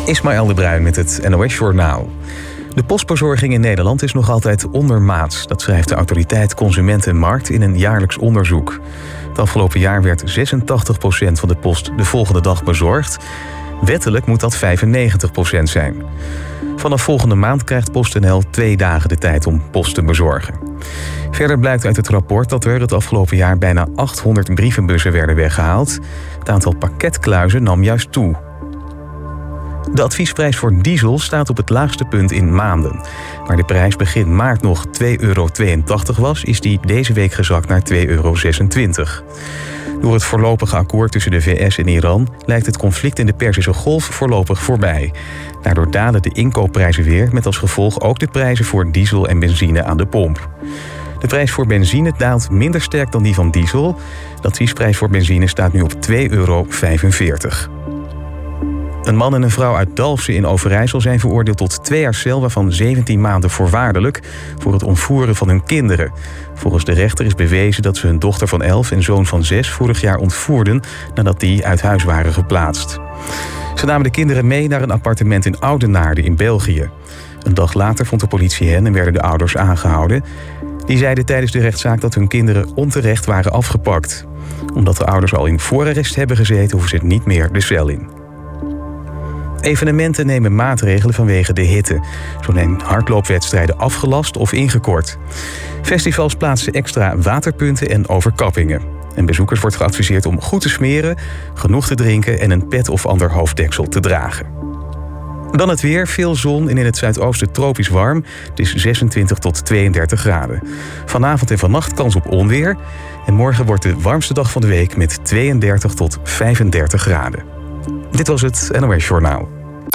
Ismaël de Bruin met het NOS Journaal. De postbezorging in Nederland is nog altijd ondermaats. Dat schrijft de autoriteit Consument en Markt in een jaarlijks onderzoek. Het afgelopen jaar werd 86% van de post de volgende dag bezorgd. Wettelijk moet dat 95% zijn. Vanaf volgende maand krijgt PostNL 2 dagen de tijd om post te bezorgen. Verder blijkt uit het rapport dat er het afgelopen jaar bijna 800 brievenbussen werden weggehaald. Het aantal pakketkluizen nam juist toe. De adviesprijs voor diesel staat op het laagste punt in maanden. Waar de prijs begin maart nog €2,82 was, is die deze week gezakt naar €2,26. Door het voorlopige akkoord tussen de VS en Iran lijkt het conflict in de Perzische Golf voorlopig voorbij. Daardoor dalen de inkoopprijzen weer, met als gevolg ook de prijzen voor diesel en benzine aan de pomp. De prijs voor benzine daalt minder sterk dan die van diesel. De adviesprijs voor benzine staat nu op €2,45. Een man en een vrouw uit Dalfsen in Overijssel zijn veroordeeld tot 2 jaar cel, waarvan 17 maanden voorwaardelijk, voor het ontvoeren van hun kinderen. Volgens de rechter is bewezen dat ze hun dochter van 11 en zoon van 6 vorig jaar ontvoerden nadat die uit huis waren geplaatst. Ze namen de kinderen mee naar een appartement in Oudenaarde in België. Een dag later vond de politie hen en werden de ouders aangehouden. Die zeiden tijdens de rechtszaak dat hun kinderen onterecht waren afgepakt. Omdat de ouders al in voorarrest hebben gezeten, hoeven ze niet meer de cel in. Evenementen nemen maatregelen vanwege de hitte. Zo zijn hardloopwedstrijden afgelast of ingekort. Festivals plaatsen extra waterpunten en overkappingen. En bezoekers wordt geadviseerd om goed te smeren, genoeg te drinken en een pet of ander hoofddeksel te dragen. Dan het weer, veel zon en in het zuidoosten tropisch warm. Het is 26 tot 32 graden. Vanavond en vannacht kans op onweer. En morgen wordt de warmste dag van de week met 32 tot 35 graden. Dit was het NOS Journaal.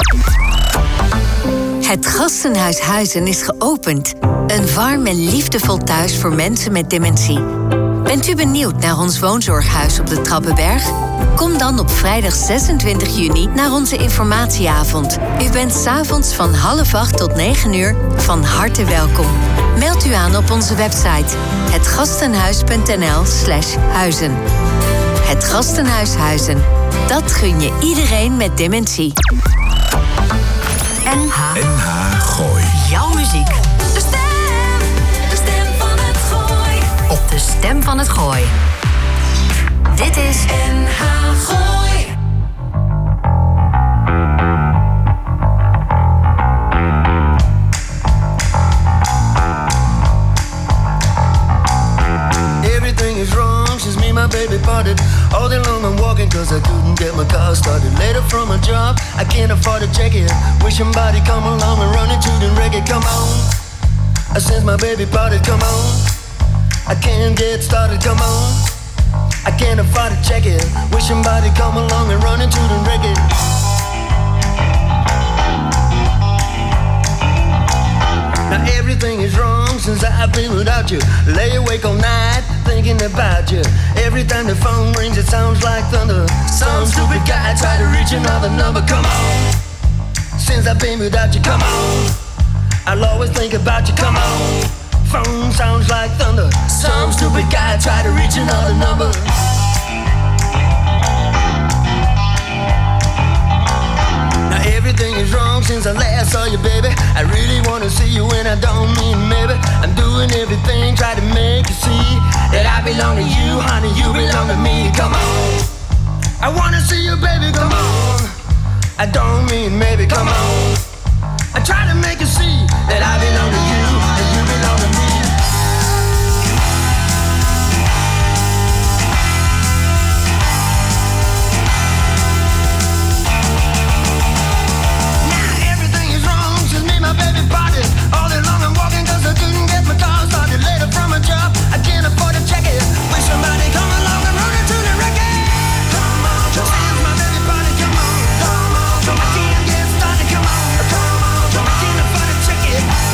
Het Gastenhuis Huizen is geopend. Een warm en liefdevol thuis voor mensen met dementie. Bent u benieuwd naar ons woonzorghuis op de Trappenberg? Kom dan op vrijdag 26 juni naar onze informatieavond. U bent 's avonds van 7:30 tot 9 uur van harte welkom. Meld u aan op onze website hetgastenhuis.nl/huizen. Het Gastenhuis Huizen. Dat gun je iedereen met dementie. NH Gooi. Jouw muziek. De stem van het Gooi. Op de stem van het Gooi. Dit is NH Gooi. Everything is wrong since me and my baby parted. All day long I'm walking cause I couldn't get my car started. Later from a job, I can't afford to check it. Wish somebody come along and run into the reggae, come on. Since my baby parted, come on. I can't get started, come on. I can't afford to check it. Wish somebody come along and run into the reggae. Now everything is wrong since I've been without you. Lay awake all night thinking about you. Every time the phone rings it sounds like thunder. Some stupid guy tried to reach another number, come on. Since I've been without you, come on. I'll always think about you, come on. Phone sounds like thunder. Some stupid guy tried to reach another number. Now everything is wrong since I last saw you, baby. I really wanna see you and I don't mean maybe. I'm doing everything, try to make you see that I belong to you, honey, you belong to me, come on. I wanna see you, baby, come on. I don't mean maybe, come on. I try to make you see that I belong to you and you belong to me. Now everything is wrong since me and my baby parted. All day long I'm walking cause I couldn't get my car started. Later from a job, I can't afford to check it. Wish somebody come along and run into the reggae. Come on, since my baby parted, come on. I can't get started, come on. I can't afford to check it.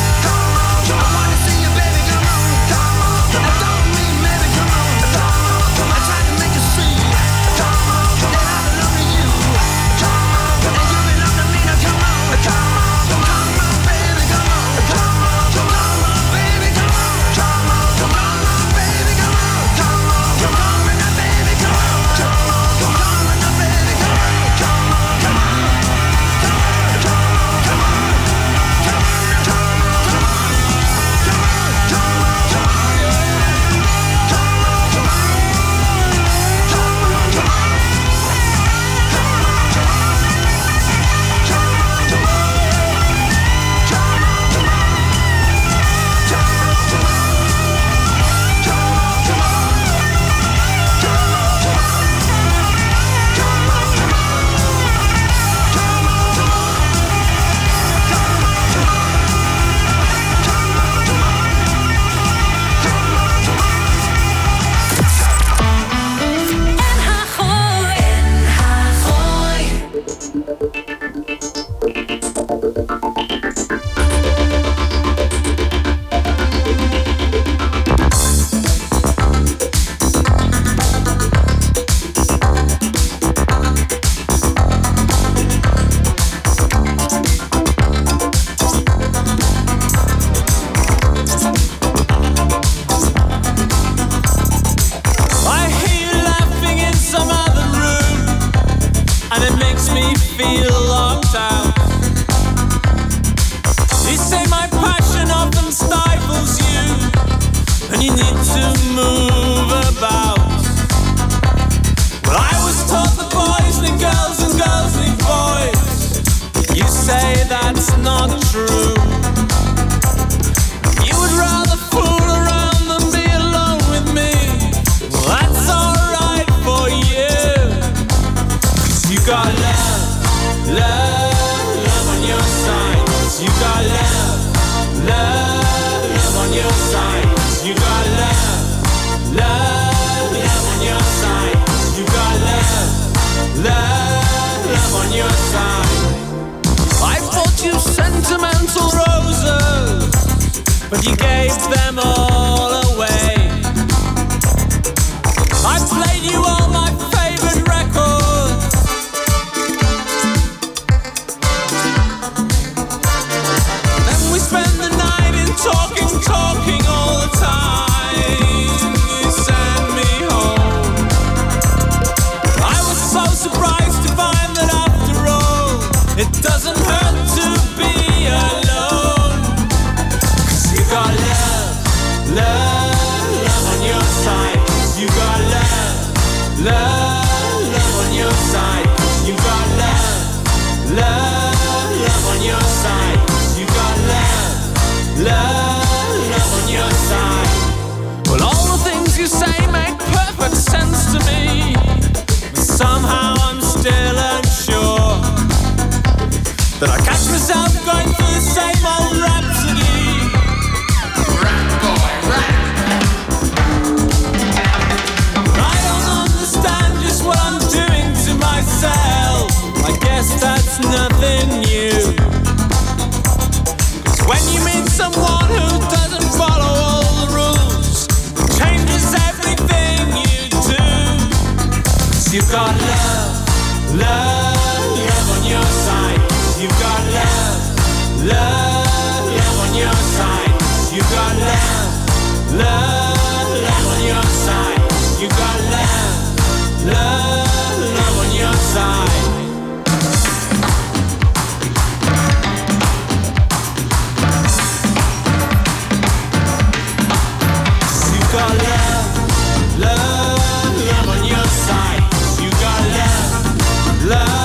Love on your side. You got love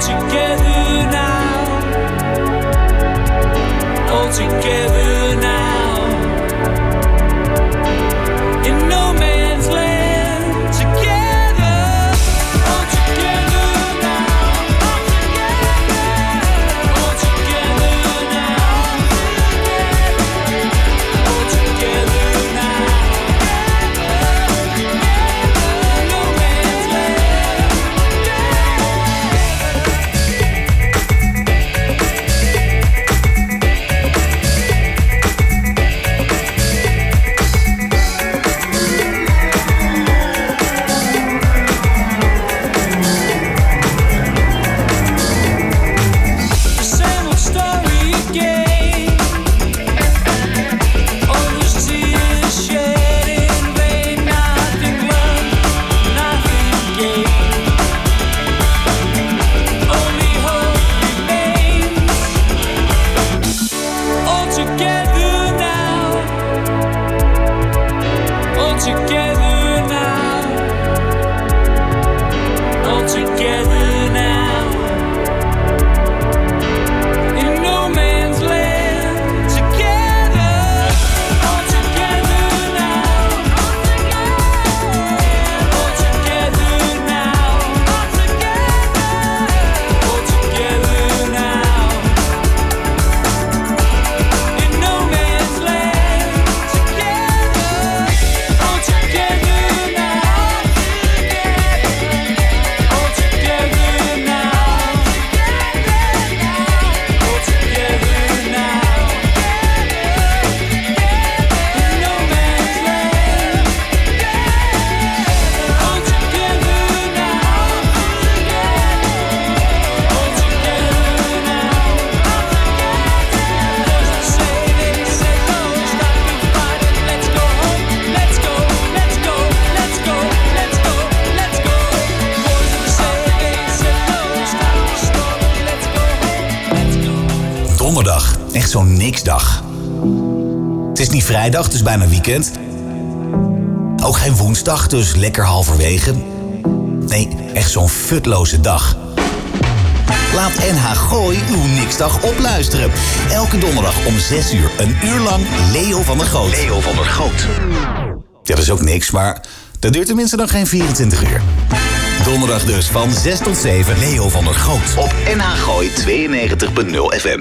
together now, all together now, in no man's land, together, all together now, all together now, all together now, in no man's land. The same old story again. All those tears shed in vain, nothing learned, nothing gained. Only hope remains. All together now, all together now, all together now, in no man's land, together, all together now, all together now, all together now, in no man's land, together, all together now, all together now, all together now, in no man's land, all together now, all together now. Boys that say they said no, stop your fighting, let's go home, let's go, let's go, let's go, let's go, let's go. Boys that say they said no, stop your story, let's go home, let's go. Donderdag, echt zo'n niksdag. Het is niet vrijdag, dus bijna weekend. Ook geen woensdag, dus lekker halverwege. Nee, echt zo'n futloze dag. Laat NH Gooi uw niksdag opluisteren. Elke donderdag om 6 uur, een uur lang Leo van der Goot. Leo van der Goot. Ja, dat is ook niks, maar dat duurt tenminste dan geen 24 uur. Donderdag dus van 6 tot 7, Leo van der Goot. Op NH Gooi 92.0 FM.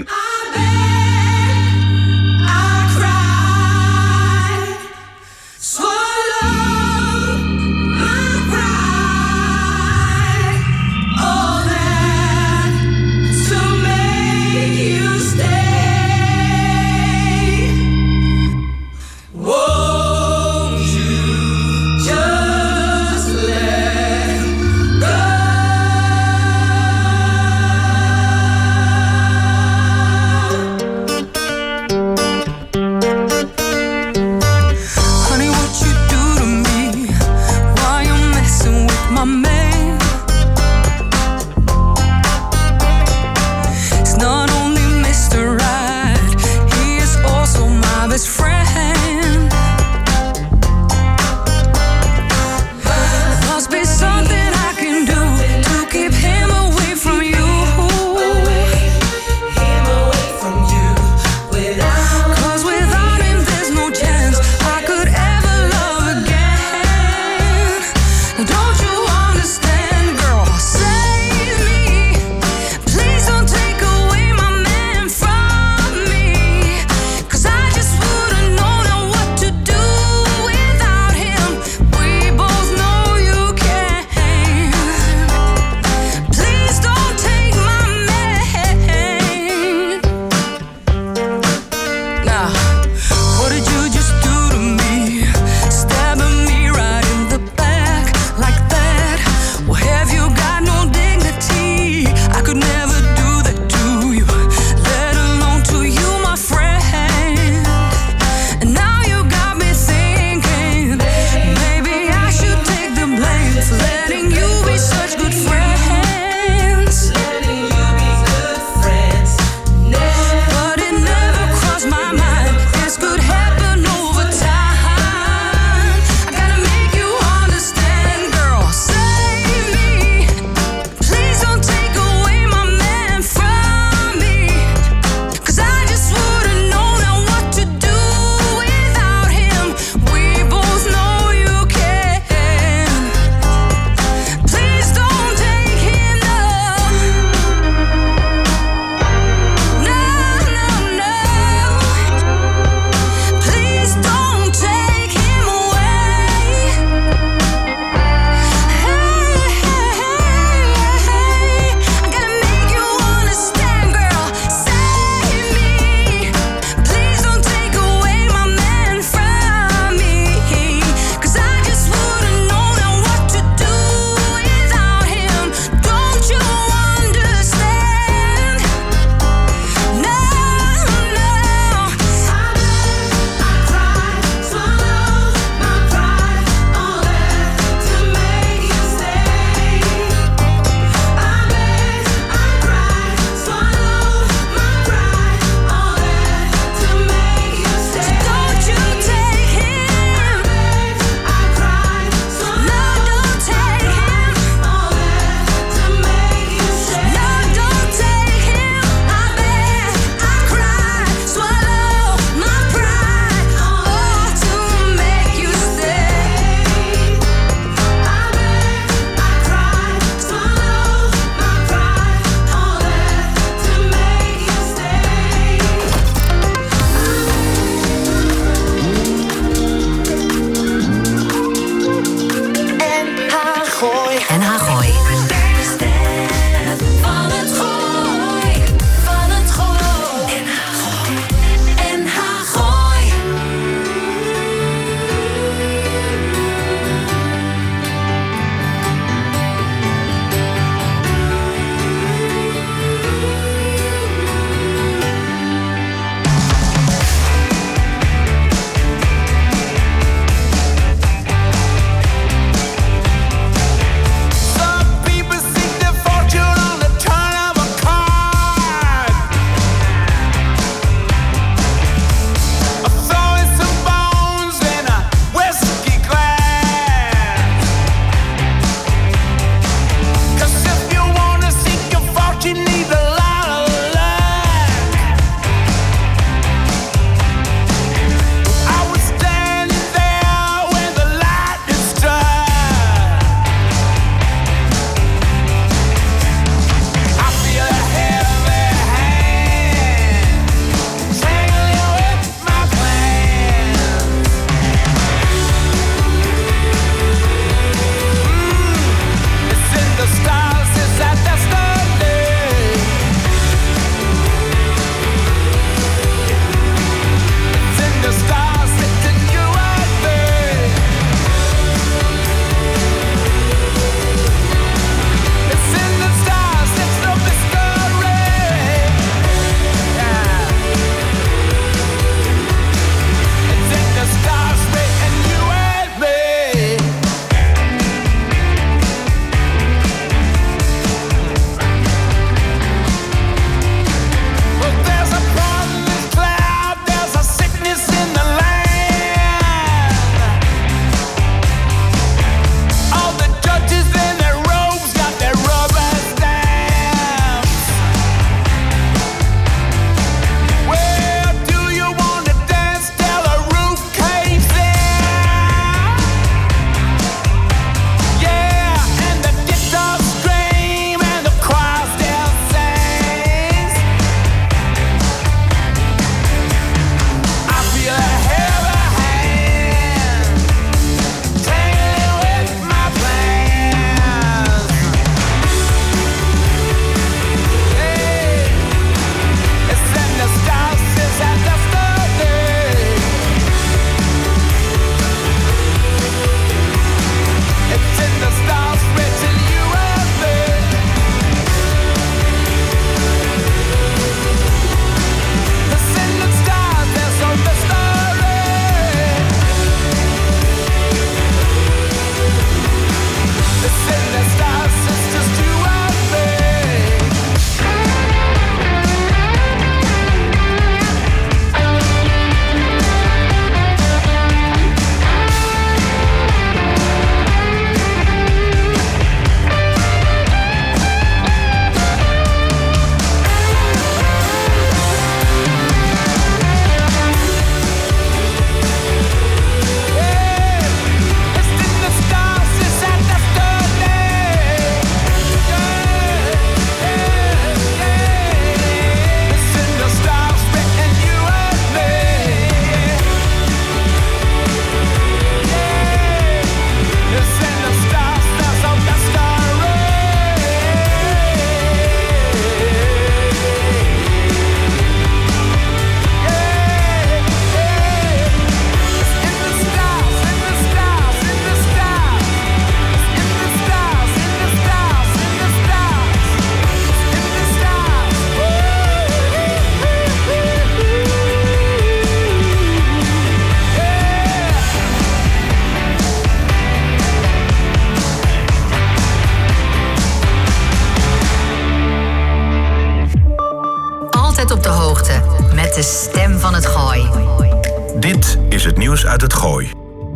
hoogte met de stem van het Gooi. Dit is het nieuws uit het Gooi.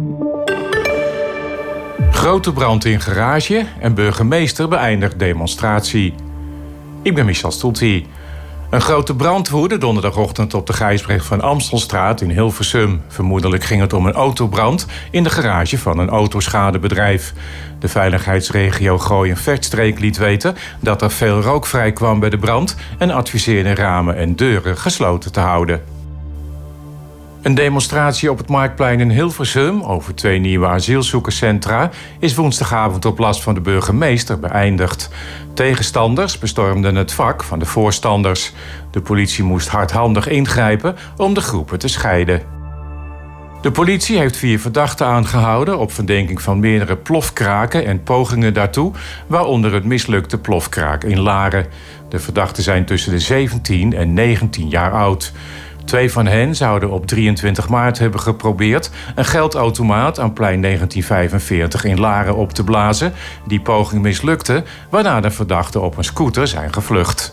Grote brand in garage en burgemeester beëindigt demonstratie. Ik ben Michel Stoeltie. Een grote brand woedde donderdagochtend op de Gijsbrecht van Amstelstraat in Hilversum. Vermoedelijk ging het om een autobrand in de garage van een autoschadebedrijf. De veiligheidsregio Gooi en Vechtstreek liet weten dat er veel rook vrij kwam bij de brand en adviseerde ramen en deuren gesloten te houden. Een demonstratie op het Marktplein in Hilversum over 2 nieuwe asielzoekerscentra is woensdagavond op last van de burgemeester beëindigd. Tegenstanders bestormden het vak van de voorstanders. De politie moest hardhandig ingrijpen om de groepen te scheiden. De politie heeft 4 verdachten aangehouden op verdenking van meerdere plofkraken en pogingen daartoe, waaronder het mislukte plofkraak in Laren. De verdachten zijn tussen de 17 en 19 jaar oud. 2 van hen zouden op 23 maart hebben geprobeerd een geldautomaat aan plein 1945 in Laren op te blazen. Die poging mislukte, waarna de verdachten op een scooter zijn gevlucht.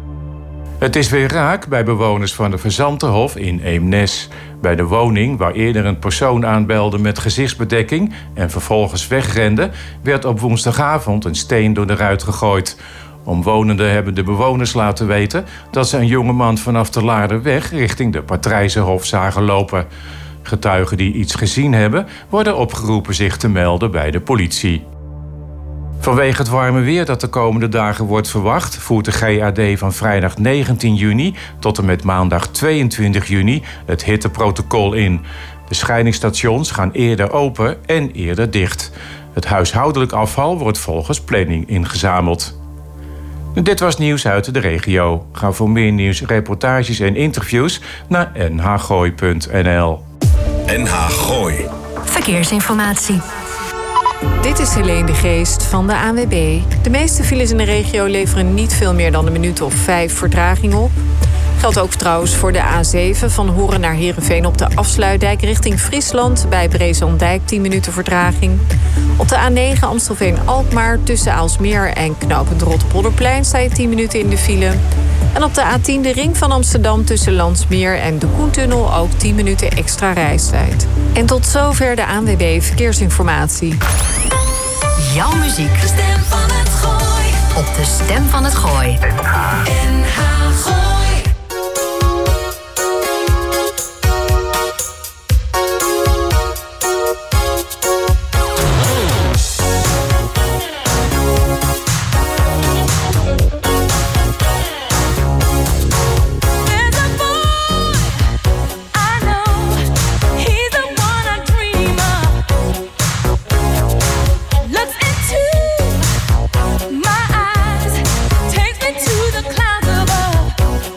Het is weer raak bij bewoners van de Verzantenhof in Eemnes. Bij de woning waar eerder een persoon aanbelde met gezichtsbedekking en vervolgens wegrende, werd op woensdagavond een steen door de ruit gegooid. Omwonenden hebben de bewoners laten weten dat ze een jongeman vanaf de Laarderweg richting de Patrijzenhof zagen lopen. Getuigen die iets gezien hebben, worden opgeroepen zich te melden bij de politie. Vanwege het warme weer dat de komende dagen wordt verwacht, voert de GAD van vrijdag 19 juni tot en met maandag 22 juni het hitteprotocol in. De scheidingsstations gaan eerder open en eerder dicht. Het huishoudelijk afval wordt volgens planning ingezameld. Dit was nieuws uit de regio. Ga voor meer nieuws, reportages en interviews naar nhgooi.nl. NH Gooi. Verkeersinformatie. Dit is Helene de Geest van de ANWB. De meeste files in de regio leveren niet veel meer dan een minuut of 5 vertraging op. Geldt ook trouwens voor de A7 van Horen naar Heerenveen op de Afsluitdijk richting Friesland. Bij Brezandijk 10 minuten vertraging. Op de A9 Amstelveen-Alkmaar tussen Aalsmeer en knooppunt Rotterpolderplein sta je 10 minuten in de file. En op de A10 de ring van Amsterdam tussen Landsmeer en de Koentunnel ook 10 minuten extra reistijd. En tot zover de ANWB Verkeersinformatie. Jouw muziek. De stem van het Gooi. Op de stem van het Gooi. NH Gooi. There's a boy I know, he's the one I dream of. Looks into my eyes, takes me to the clouds above.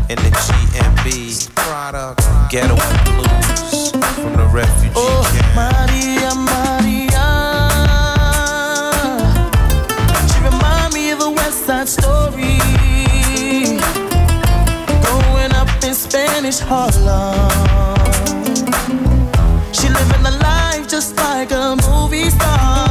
in the GMB product, Ghetto Blues from the refugee camp. Maria, Maria, she remind me of a West Side Story. Growing up in Spanish Harlem, she living a life just like a movie star.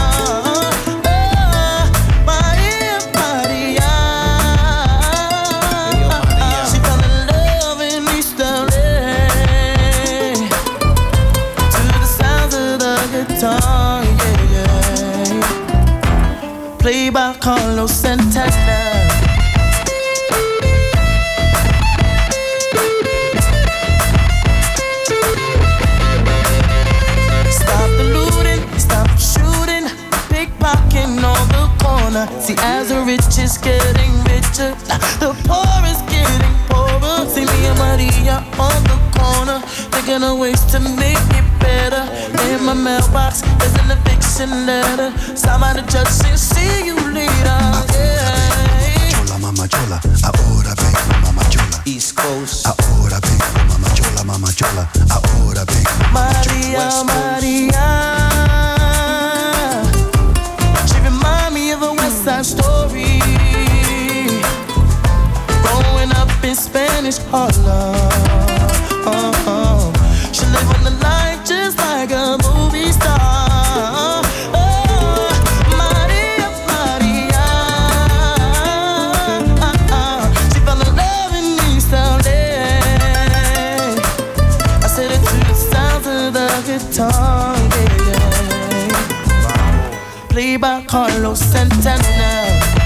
Played by Carlos Santana. Stop the looting, stop the shooting, pickpocketing on the corner. See, as the rich is getting richer, the poor is getting poorer. See me and Maria on the corner, thinking of ways to make it better. In my mailbox, there's an eviction letter. Signed by the judge saying, see you later. Chola, mama chola, ahora vengo, mama chola. East Coast. Ahora vengo, mama chola, mama chola. Ahora vengo, mama Maria, Maria. She remind me of a West Side Story. Growing up in Spanish Harlem. She living the life just like a movie star. Maria, Maria. She fell in love in East LA. I said it to the sounds of the guitar, yeah. Played by Carlos Santana.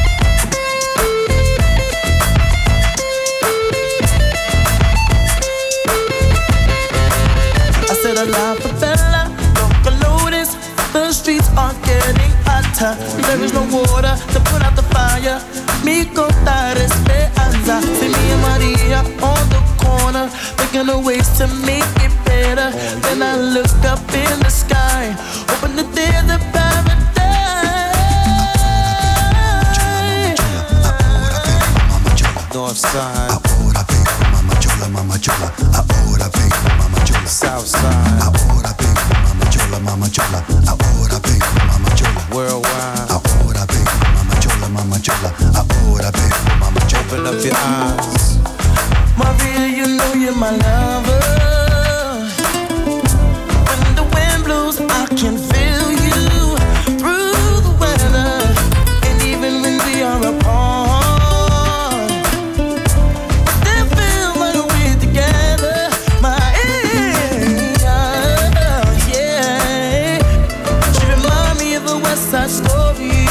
A la favela, local notice. The streets are getting hotter. There is no water to put out the fire. Mi contar esperanza. See me and Maria on the corner, thinking of ways to make it better. Then I look up in the sky, hoping that there's a paradise. North side. Ahora vengo, mama chola, mama chola. Ahora vengo, mama chola. South side. Ahora vengo, mama chola, mama chola. Ahora vengo, mama chola. Worldwide. Ahora vengo, mama chola, mama chola. Ahora vengo, mama chola. Open up your eyes. Maria, you know you're my lover. When the wind blows, I can feel you through the weather. And even when we are apart, Side Story.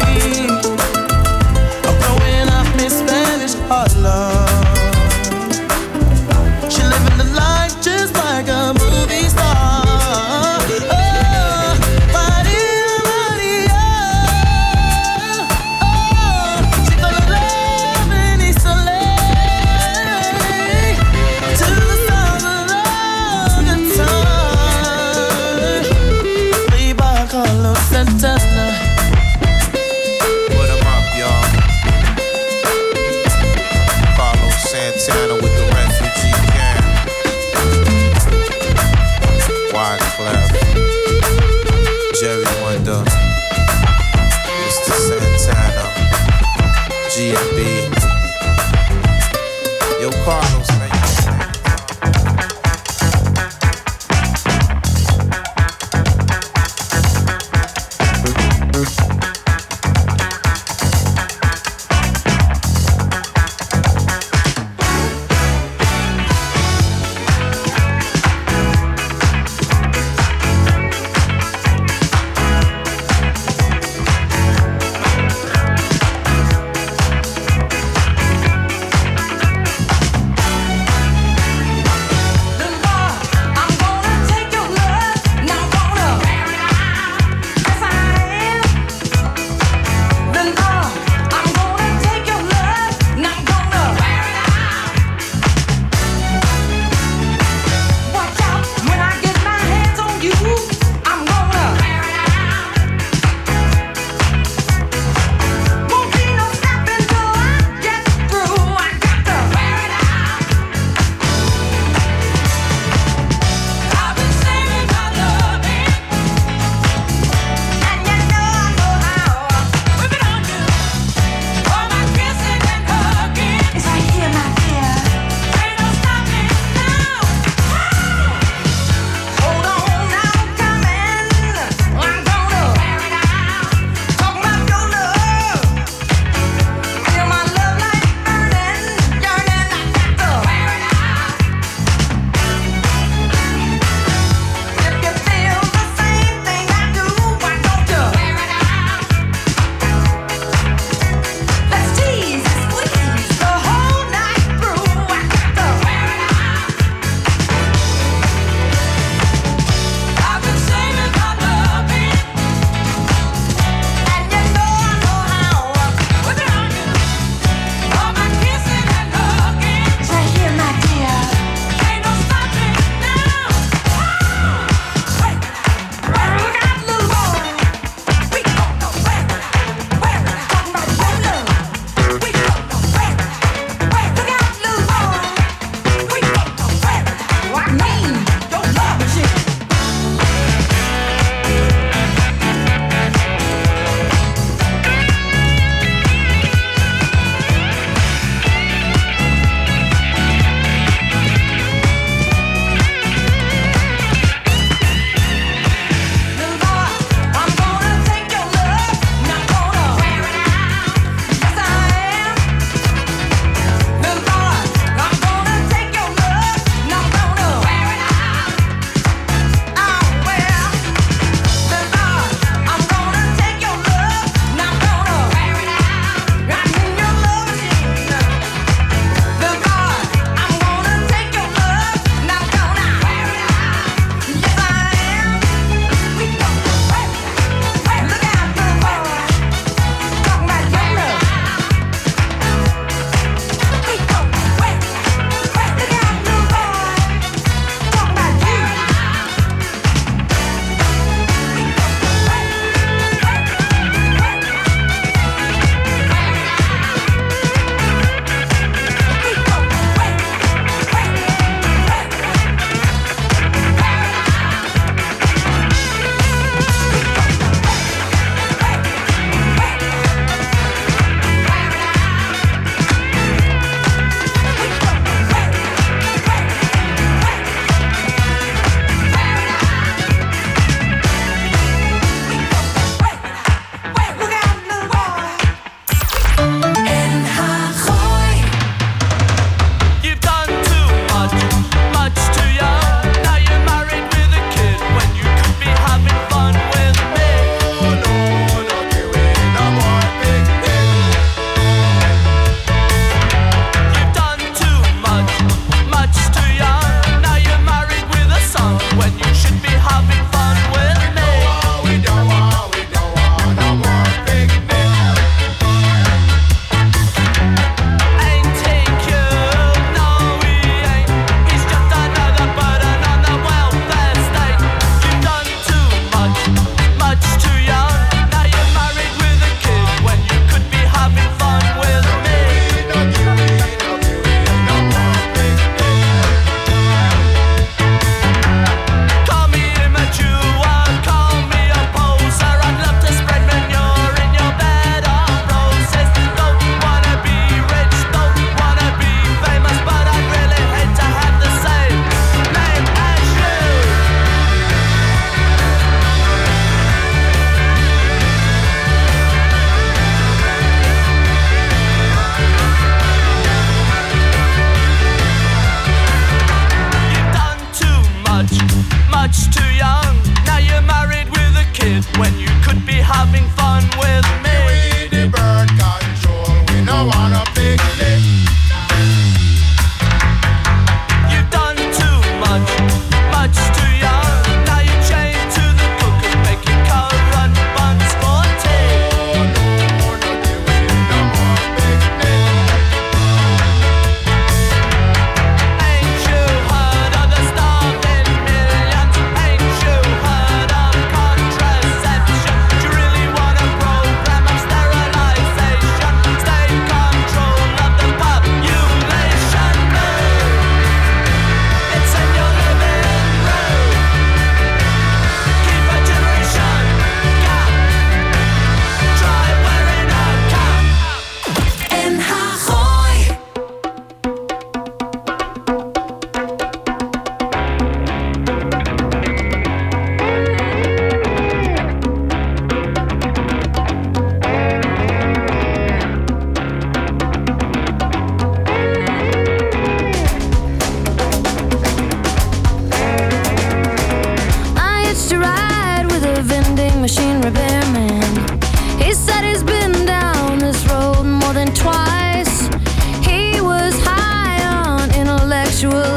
I'm growing up in Spanish Harlem. She living the life just like a movie star. Oh, Maria, Maria. Oh, she fell in love in East LA. To the sound of the guitar. Played by Carlos Santana. Santana with the refugee camp. Wyclef, Jerry Wonder, Mr. Santana, GMB. Yo, Carlos, man.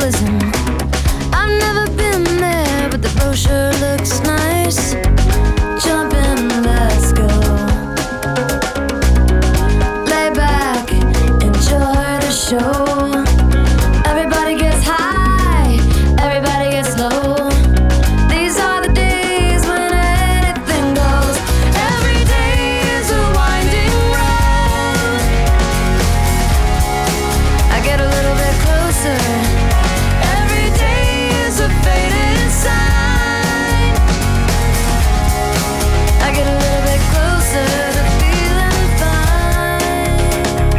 tourism. I've never been there, but the brochure looks nice. Jump in, let's go. Lay back, enjoy the show. Everybody gets high, everybody gets low. These are the days when anything goes. Every day is a winding road. I get a little bit closer. Every day is a faded sign. I get a little bit closer to feeling fine.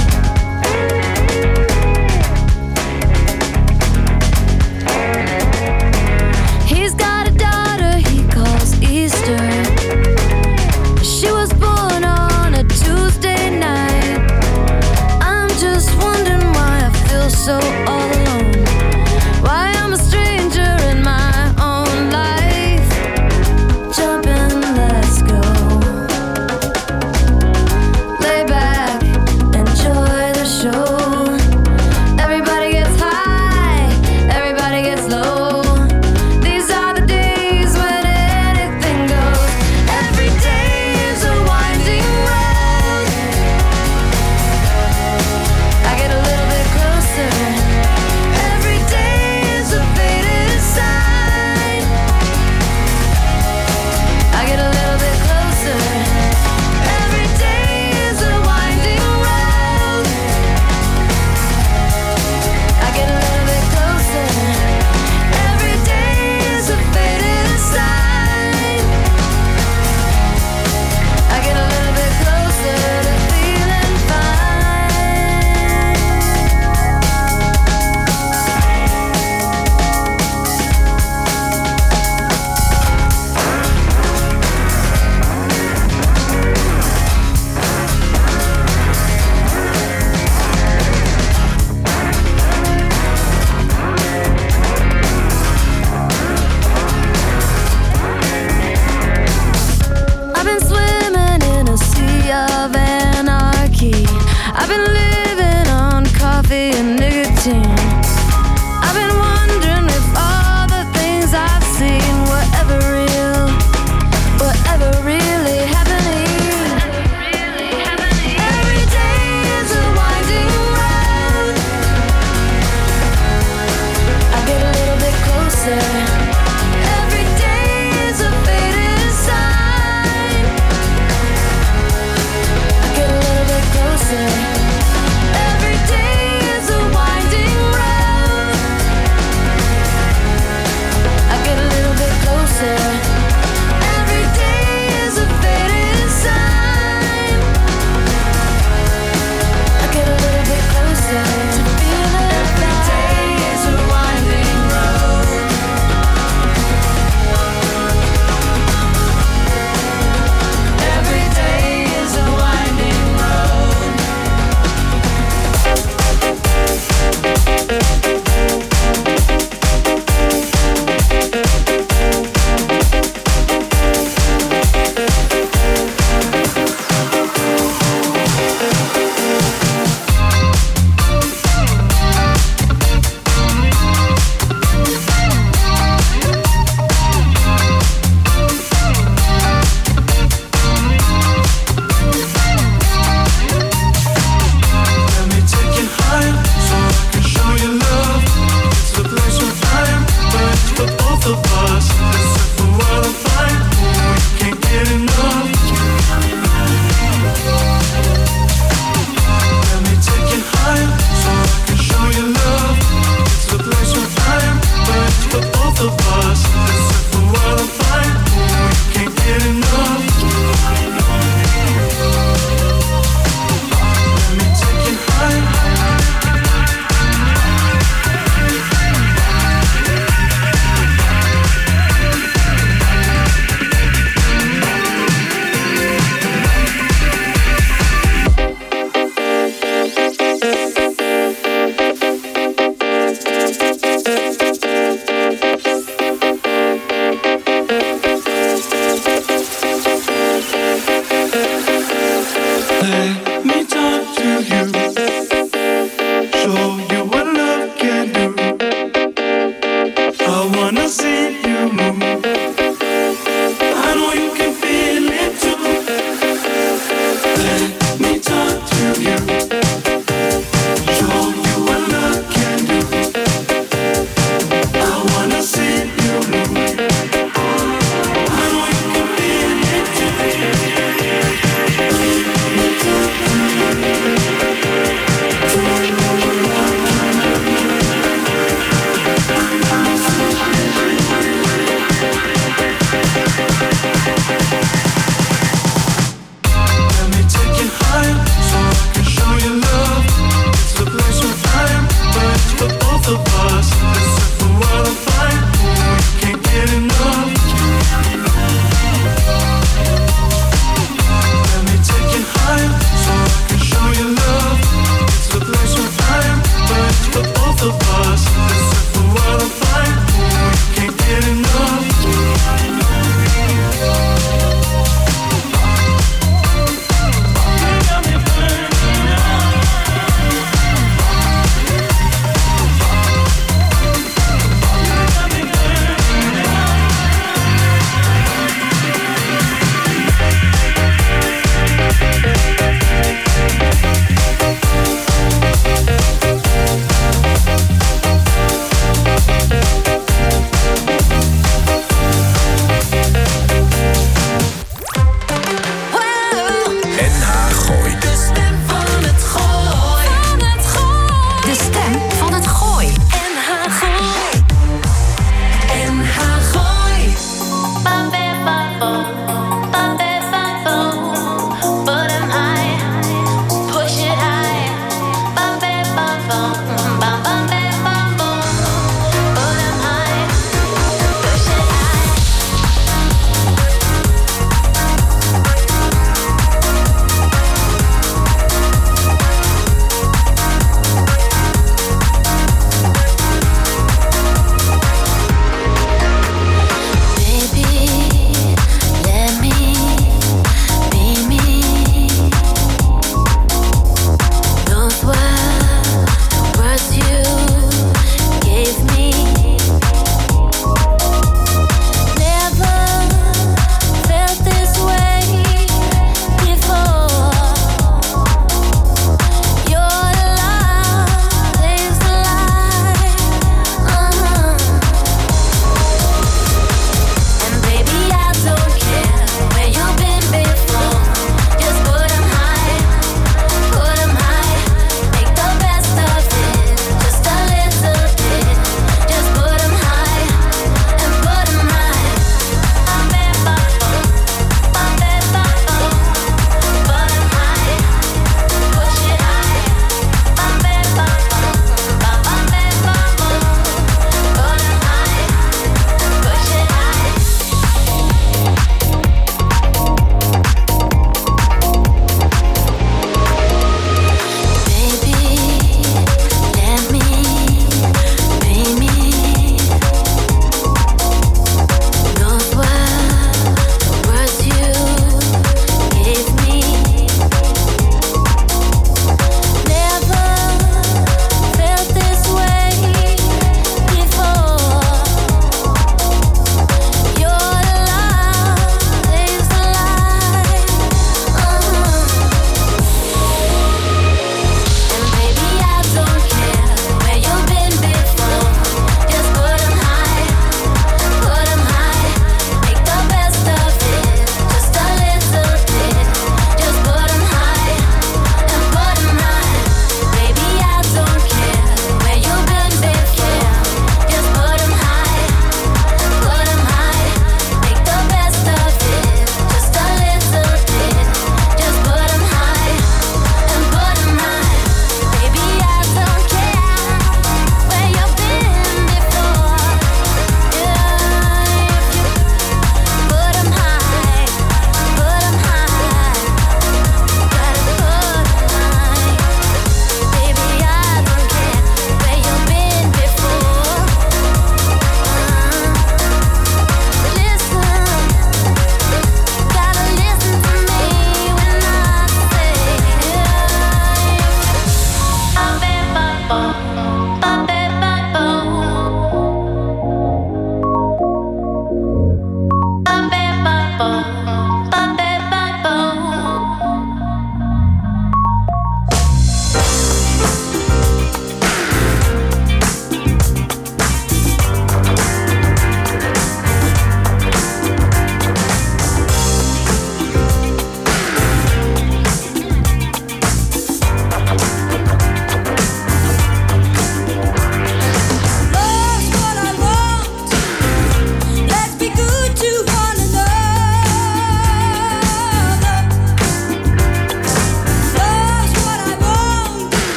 He's got a daughter he calls Easter. She was born on a Tuesday night. I'm just wondering why I feel so all alone. Why I'm a stranger in my own life. Jump in, let's go. Lay back, enjoy the show. Everybody gets high, everybody gets low. These are the days when anything goes. Every day is a winding road. I get a little bit closer. Every day is a faded sign. I get a little bit closer. Every day is a winding road. I get a little bit closer. Every day is a faded sign. I get a little bit closer to feeling fine. I've been swimming in a sea of anarchy. I've been living on coffee and nicotine. I've been wondering if all the things I've seen were ever real, were ever really happening. Every day is a winding road. I get a little bit closer. Every day is a faded sign. I get a little bit closer. Every day is a winding road. of us. Let's set the world on fire. Ooh, you can't get enough. Let me take you higher, so I can show you love. It's a place where I am, but it's for both of us. Let's set the world on fire. Ooh, you can't get enough.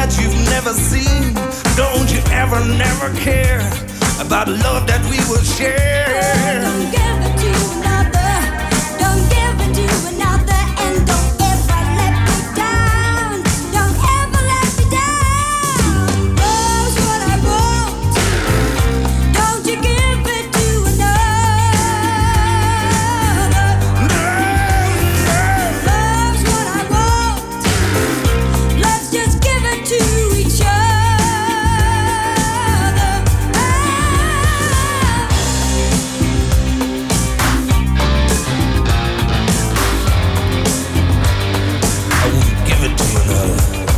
that you've never seen. Don't you ever, never care about the love that we will share. Don't give it to another. Don't give it to another. And don't ever let me down. Don't ever let me down. Love's what I want. Don't you give it to another. Love's what I want. Let's just give it to each other. I won't give it to another.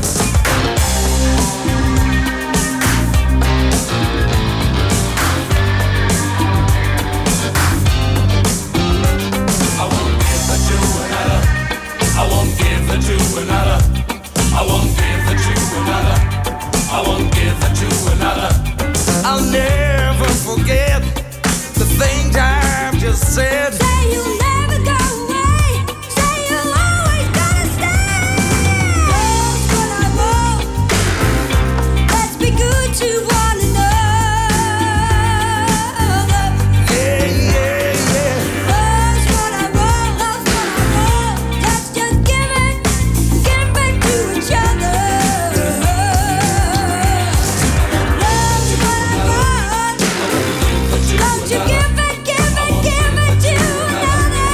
I won't give it to another. I won't give it to another. I won't give it to another. I won't give it to another. I'll never forget the things I've just said. Say you'll never go away. Say you'll always gonna stay. Love's what I want. Let's be good to one another. Yeah, yeah, yeah. Love's what I want. Love's what I want. Let's just give it to each other. Love's what I want. Don't you give it to another.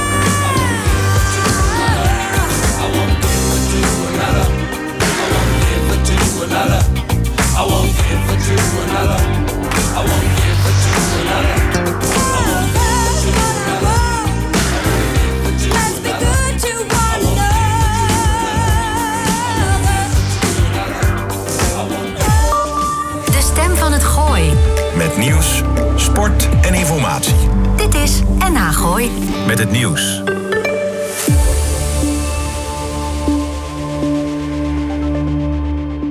I won't give it to another. I won't give it to another. I won't give it to another. I won't give it to another. Love's what I want. Let's be good to one another. De stem van het Gooi. Met nieuws, sport en informatie. Dit is NH Gooi. Met het nieuws.